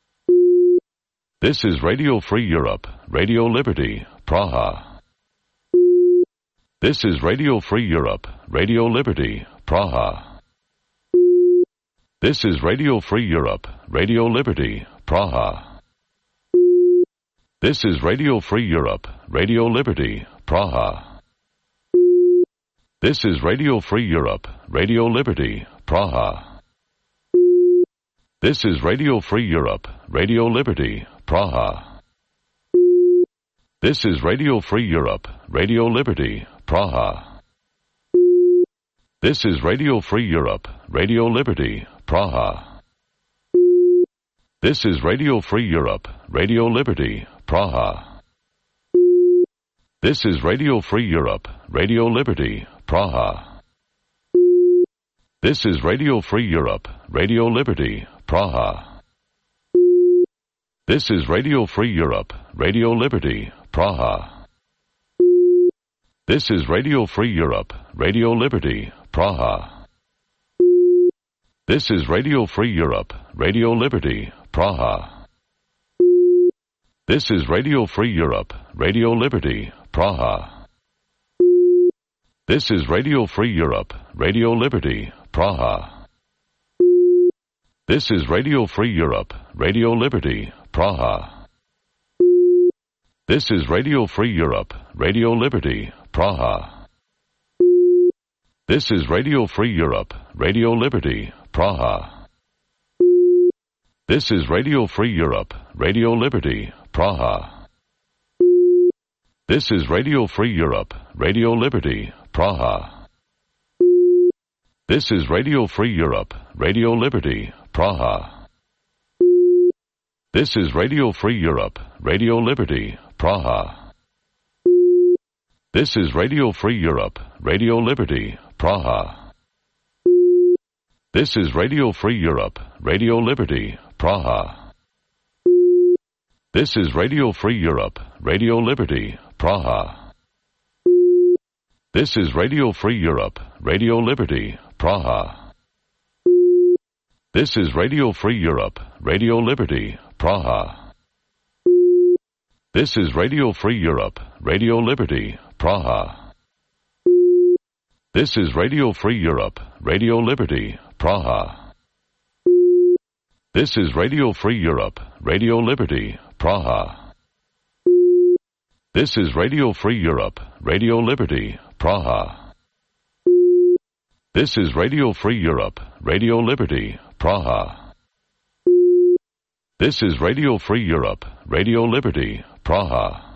This is Radio Free Europe, Radio Liberty, Praha. This is Radio Free Europe, Radio Liberty, Praha. This is Radio Free Europe, Radio Liberty, Praha. This is Radio Free Europe, Radio Liberty, Praha. This is Radio Free Europe, Radio Liberty, Praha. This is Radio Free Europe, Radio Liberty, Praha. This is Radio Free Europe, Radio Liberty, Praha. This is Radio Free Europe, Radio Liberty, Praha. This is Radio Free Europe, Radio Liberty, Praha. This is Radio Free Europe, Radio Liberty, Praha. This is Radio Free Europe, Radio Liberty, Praha. This is Radio Free Europe, Radio Liberty, Praha. This is Radio Free Europe, Radio Liberty, Praha. This is Radio Free Europe, Radio Liberty, Praha. This is Radio Free Europe, Radio Liberty, Praha. This is Radio Free Europe, Radio Liberty, Praha. This is Radio Free Europe, Radio Liberty, Praha. This is Radio Free Europe, Radio Liberty, Praha. This is Radio Free Europe, Radio Liberty, Praha. This is Radio Free Europe, Radio Liberty, Praha. This is Radio Free Europe, Radio Liberty, Praha. This is Radio Free Europe, Radio Liberty, Praha. This is Radio Free Europe, Radio Liberty, Praha. This is Radio Free Europe, Radio Liberty, Praha. This is Radio Free Europe, Radio Liberty, Praha. This is Radio Free Europe, Radio Liberty, Praha. This is Radio Free Europe, Radio Liberty, Praha. This is Radio Free Europe, Radio Liberty, Praha. This is Radio Free Europe, Radio Liberty, Praha. This is Radio Free Europe, Radio Liberty, Praha. This is Radio Free Europe, Radio Liberty, Praha. This is Radio Free Europe, Radio Liberty, Praha. This is Radio Free Europe, Radio Liberty, Praha. This is Radio Free Europe, Radio Liberty, Praha.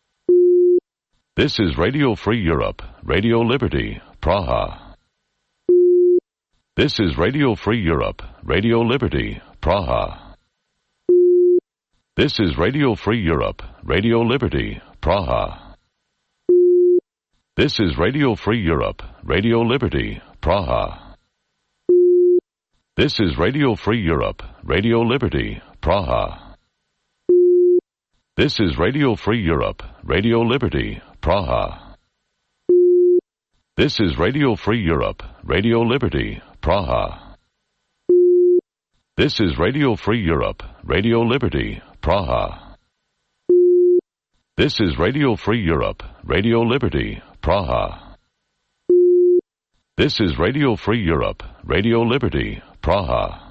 This is Radio Free Europe, Radio Liberty, Praha. This is Radio Free Europe, Radio Liberty, Praha. This is Radio Free Europe, Radio Liberty, Praha. This is Radio Free Europe, Radio Liberty, Praha. This is Radio Free Europe, Radio Liberty, Praha. This is Radio Free Europe, Radio Liberty, Praha. This is Radio Free Europe, Radio Liberty, Praha. This is Radio Free Europe, Radio Liberty, Praha. This is Radio Free Europe, Radio Liberty, Praha. This is Radio Free Europe, Radio Liberty, Praha.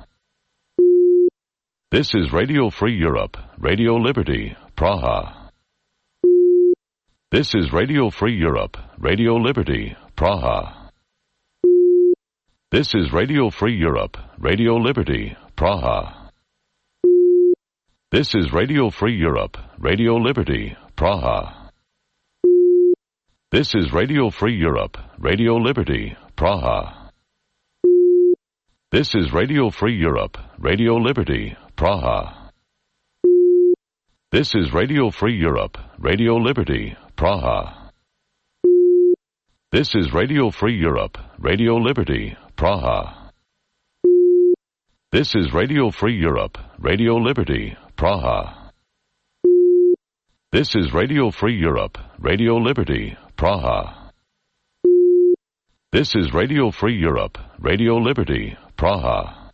This is Radio Free Europe, Radio Liberty, Praha. This is Radio Free Europe, Radio Liberty, Praha. This is Radio Free Europe, Radio Liberty, Praha. This is Radio Free Europe, Radio Liberty, Praha. This is Radio Free Europe, Radio Liberty, Praha. This is Radio Free Europe, Radio Liberty, Praha. This is Radio Free Europe, Radio Liberty, Praha. This is Radio Free Europe, Radio Liberty, Praha. This is Radio Free Europe, Radio Liberty, Praha. This is Radio Free Europe, Radio Liberty, Praha. This is Radio Free Europe, Radio Liberty, Praha.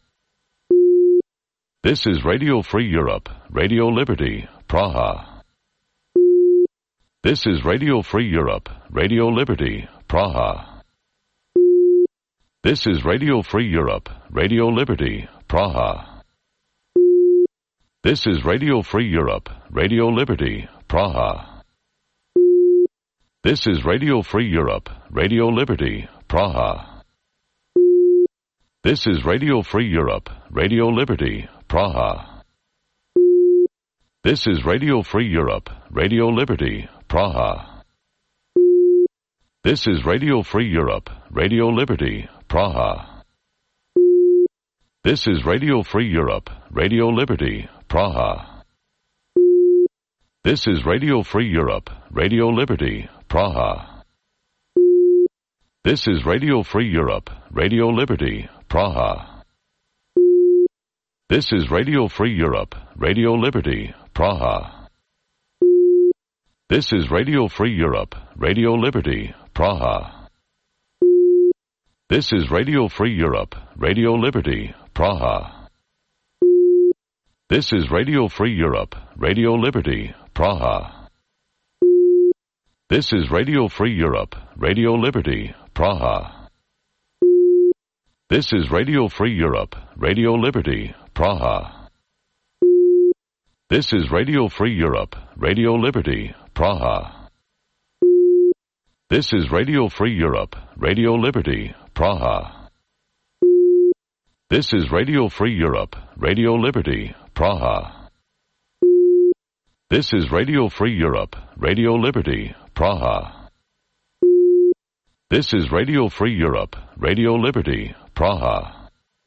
This is Radio Free Europe, Radio Liberty, Praha. This is Radio Free Europe, Radio Liberty, Praha. This is Radio Free Europe, Radio Liberty, Praha. This is Radio Free Europe, Radio Liberty, Praha. This is Radio Free Europe, Radio Liberty, Praha. This is Radio Free Europe, Radio Liberty, Praha. This is Radio Free Europe, Radio Liberty, Praha. This is Radio Free Europe, Radio Liberty, Praha. This is Radio Free Europe, Radio Liberty, Praha. This is Radio Free Europe, Radio Liberty, Praha. This is Radio Free Europe, Radio Liberty, Praha. This is Radio Free Europe, Radio Liberty, Praha. This is Radio Free Europe, Radio Liberty, Praha. This is Radio Free Europe, Radio Liberty, Praha. This is Radio Free Europe, Radio Liberty, Praha. This is Radio Free Europe, Radio Liberty, Praha. This is Radio Free Europe, Radio Liberty, Praha. This is Radio Free Europe, Radio Liberty, Praha. This is Radio Free Europe, Radio Liberty, Praha. This is Radio Free Europe, Radio Liberty, Praha. This is Radio Free Europe, Radio Liberty, Praha. This is Radio Free Europe, Radio Liberty, Praha.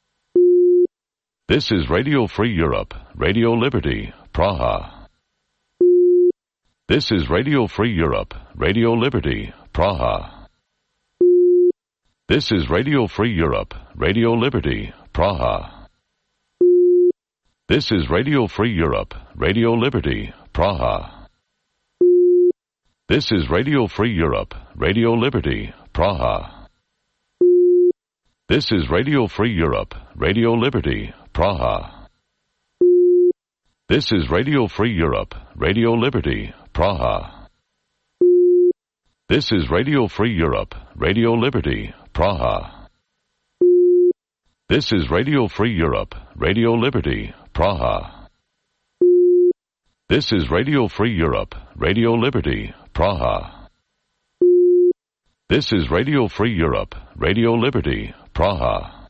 This is Radio Free Europe, Radio Liberty, Praha. This is Radio Free Europe, Radio Liberty, Praha. This is Radio Free Europe, Radio Liberty, Praha. This is Radio Free Europe, Radio Liberty, Praha. This is Radio Free Europe, Radio Liberty, Praha. This is Radio Free Europe, Radio Liberty, Praha. This is Radio Free Europe, Radio Liberty, Praha. This is Radio Free Europe, Radio Liberty, Praha. This is Radio Free Europe, Radio Liberty, Praha. This is Radio Free Europe, Radio Liberty, Praha. This is Radio Free Europe, Radio Liberty, Praha.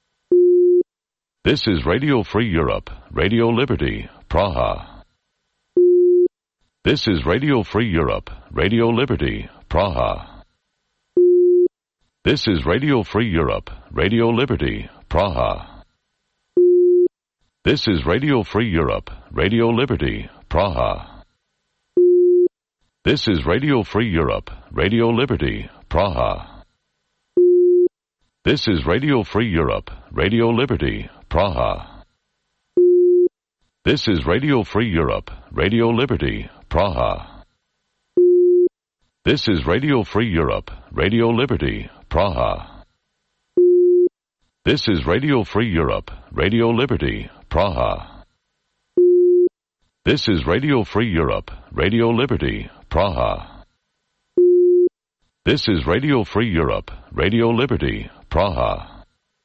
This is Radio Free Europe, Radio Liberty, Praha. This is Radio Free Europe, Radio Liberty, Praha. This is Radio Free Europe, Radio Liberty, Praha. This is Radio Free Europe, Radio Liberty, Praha. This is Radio Free Europe, Radio Liberty, Praha. This is Radio Free Europe, Radio Liberty, Praha. This is Radio Free Europe, Radio Liberty, Praha. This is Radio Free Europe, Radio Liberty, Praha. This is Radio Free Europe, Radio Liberty, Praha. This is Radio Free Europe, Radio Liberty, Praha. This is Radio Free Europe, Radio Liberty, Praha.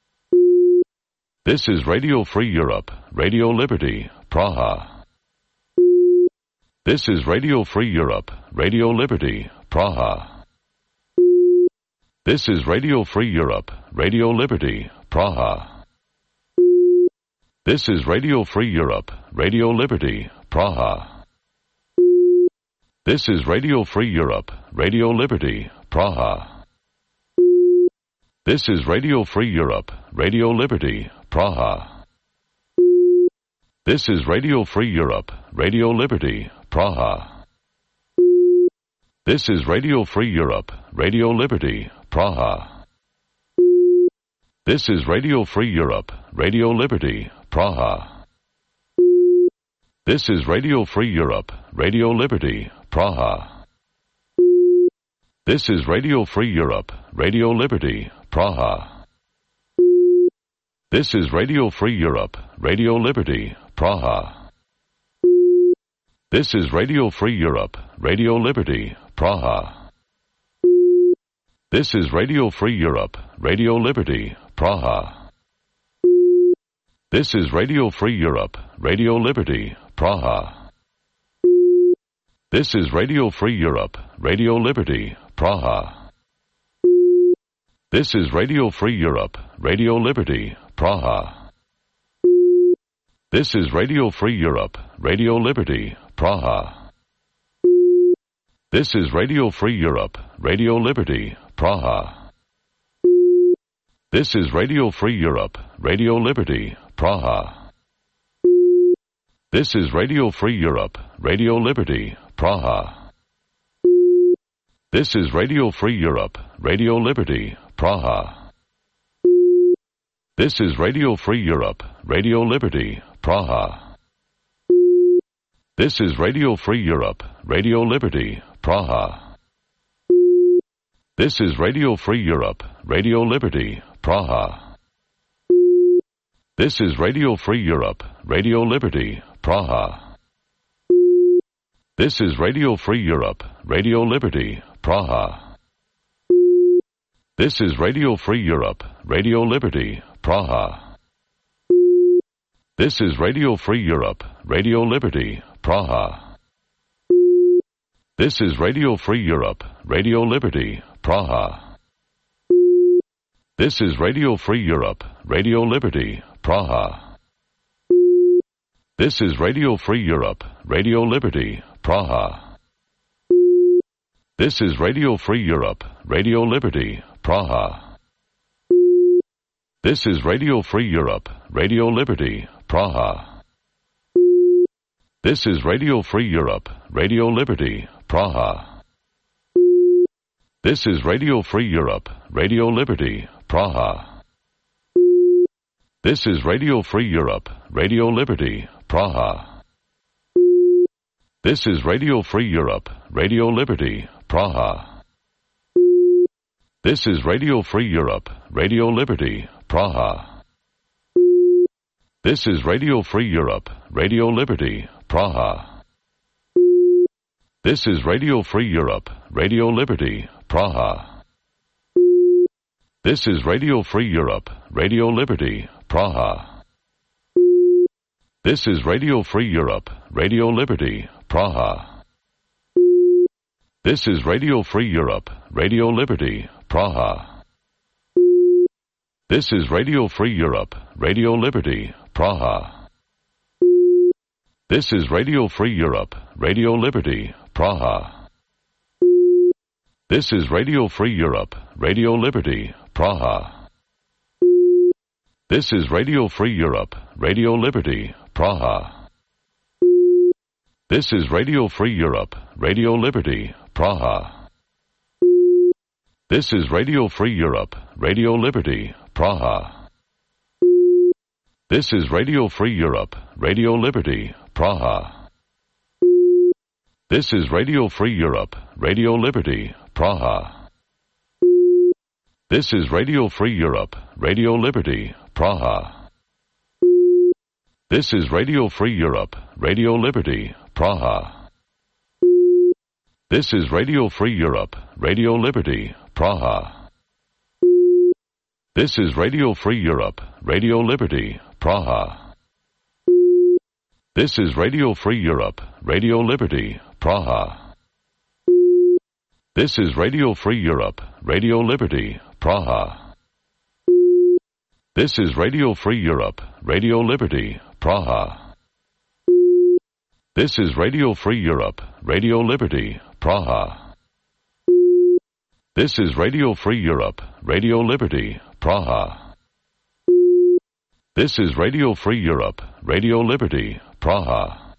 This is Radio Free Europe, Radio Liberty, Praha. This is Radio Free Europe, Radio Liberty, Praha. This is Radio Free Europe, Radio Liberty, Praha. This is Radio Free Europe, Radio Liberty, Praha. This is Radio Free Europe, Radio Liberty, Praha. This is Radio Free Europe, Radio Liberty, Praha. This is Radio Free Europe, Radio Liberty, Praha. This is Radio Free Europe, Radio Liberty, Praha. This is Radio Free Europe, Radio Liberty, Praha. This is Radio Free Europe, Radio Liberty, Praha. This is Radio Free Europe, Radio Liberty, Praha. This is Radio Free Europe, Radio Liberty, Praha. This is Radio Free Europe, Radio Liberty, Praha. This is Radio Free Europe, Radio Liberty, Praha. This is Radio Free Europe, Radio Liberty, Praha. This is Radio Free Europe, Radio Liberty, Praha. This is Radio Free Europe, Radio Liberty, Praha. This is Radio Free Europe, Radio Liberty, Praha. This is Radio Free Europe, Radio Liberty, Praha. This is Radio Free Europe, Radio Liberty, Praha. This is Radio Free Europe, Radio Liberty, Praha. This is Radio Free Europe, Radio Liberty, Praha. This is Radio Free Europe, Radio Liberty, Praha. This is Radio Free Europe, Radio Liberty, Praha. This is Radio Free Europe, Radio Liberty, Praha. This is Radio Free Europe, Radio Liberty, Praha. This is Radio Free Europe, Radio Liberty, Praha. This is Radio Free Europe, Radio Liberty, Praha. This is Radio Free Europe, Radio Liberty, Praha. This is Radio Free Europe, Radio Liberty, Praha. This is Radio Free Europe, Radio Liberty, Praha. This is Radio Free Europe, Radio Liberty, Praha. This is Radio Free Europe, Radio Liberty, Praha. This is Radio Free Europe, Radio Liberty, Praha. This is Radio Free Europe, Radio Liberty, Praha. This is Radio Free Europe, Radio Liberty, Praha. This is Radio Free Europe, Radio Liberty, Praha. This is Radio Free Europe, Radio Liberty, Praha. This is Radio Free Europe, Radio Liberty, Praha. This is Radio Free Europe, Radio Liberty, Praha. This is Radio Free Europe, Radio Liberty, Praha. This is Radio Free Europe, Radio Liberty, Praha. This is Radio Free Europe, Radio Liberty, Praha. This is Radio Free Europe, Radio Liberty, Praha. This is Radio Free Europe, Radio Liberty, Praha. This is Radio Free Europe, Radio Liberty, Praha. This is Radio Free Europe, Radio Liberty, Praha. This is Radio Free Europe, Radio Liberty, Praha. This is Radio Free Europe, Radio Liberty, Praha. This is Radio Free Europe, Radio Liberty, Praha. This is Radio Free Europe, Radio Liberty, Praha. This is Radio Free Europe, Radio Liberty, Praha. This is Radio Free Europe, Radio Liberty, Praha. This is Radio Free Europe, Radio Liberty, Praha. This is Radio Free Europe, Radio Liberty, Praha. This is Radio Free Europe, Radio Liberty, Praha. This is Radio Free Europe, Radio Liberty, Praha. This is Radio Free Europe, Radio Liberty, Praha. This is Radio Free Europe, Radio Liberty, Praha. This is Radio Free Europe, Radio Liberty, Praha. This is Radio Free Europe, Radio Liberty, Praha. This is Radio Free Europe, Radio Liberty, Praha.